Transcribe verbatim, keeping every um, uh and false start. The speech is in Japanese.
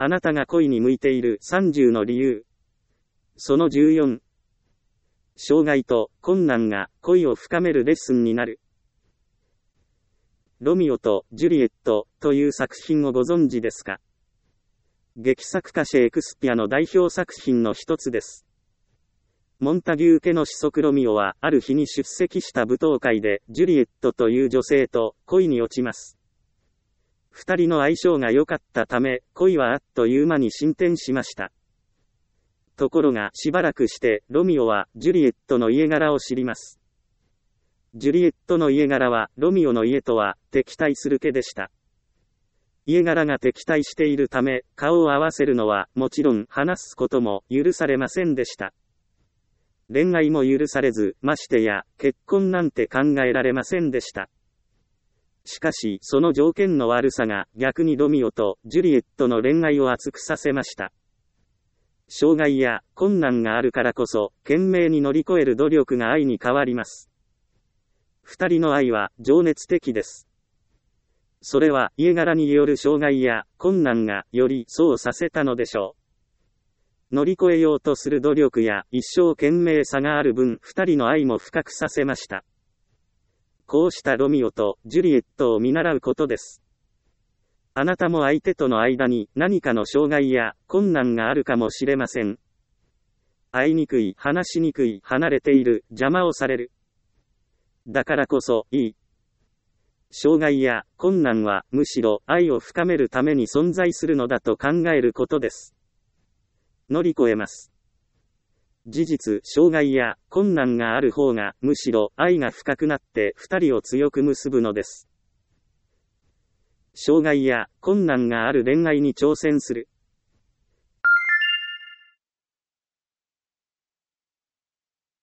あなたが恋に向いているさんじゅうの理由。そのじゅうよん。障害と困難が恋を深めるレッスンになる。ロミオとジュリエットという作品をご存知ですか？劇作家シェイクスピアの代表作品の一つです。モンタギュー家の子息ロミオはある日に出席した舞踏会でジュリエットという女性と恋に落ちます。二人の相性が良かったため恋はあっという間に進展しました。ところがしばらくしてロミオはジュリエットの家柄を知ります。ジュリエットの家柄はロミオの家とは敵対する家でした。家柄が敵対しているため顔を合わせるのはもちろん話すことも許されませんでした。恋愛も許されず、ましてや結婚なんて考えられませんでした。しかしその条件の悪さが逆にロミオとジュリエットの恋愛を熱くさせました。障害や困難があるからこそ懸命に乗り越える努力が愛に変わります。二人の愛は情熱的です。それは家柄による障害や困難がよりそうさせたのでしょう。乗り越えようとする努力や一生懸命さがある分、二人の愛も深くさせました。こうしたロミオとジュリエットを見習うことです。あなたも相手との間に何かの障害や困難があるかもしれません。会いにくい、話しにくい、離れている、邪魔をされる。だからこそ、いい。障害や困難はむしろ愛を深めるために存在するのだと考えることです。乗り越えます。事実、障害や困難がある方がむしろ愛が深くなって二人を強く結ぶのです。障害や困難がある恋愛に挑戦する。